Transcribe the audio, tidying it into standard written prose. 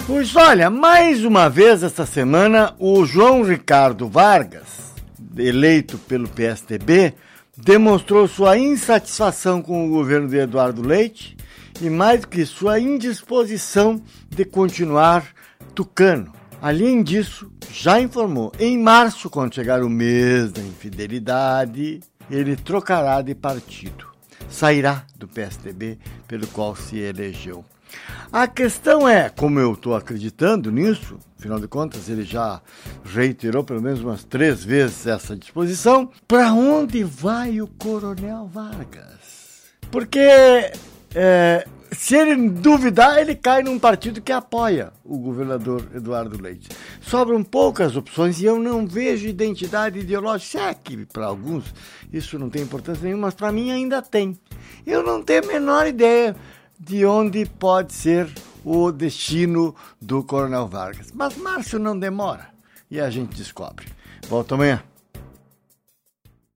Pois olha, mais uma vez esta semana, o João Ricardo Vargas, eleito pelo PSDB, demonstrou sua insatisfação com o governo de Eduardo Leite e, mais do que isso, sua indisposição de continuar tucano. Além disso, já informou, em março, quando chegar o mês da infidelidade, ele trocará de partido. Sairá do PSDB pelo qual se elegeu. A questão é, como eu estou acreditando nisso, afinal de contas ele já reiterou pelo menos umas 3 vezes essa disposição, para onde vai o Coronel Vargas? Porque se ele duvidar, ele cai num partido que apoia o governador Eduardo Leite. Sobram poucas opções e eu não vejo identidade ideológica. É que para alguns isso não tem importância nenhuma, mas para mim ainda tem. Eu não tenho a menor ideia de onde pode ser o destino do Coronel Vargas. Mas Márcio não demora e a gente descobre. Volta amanhã.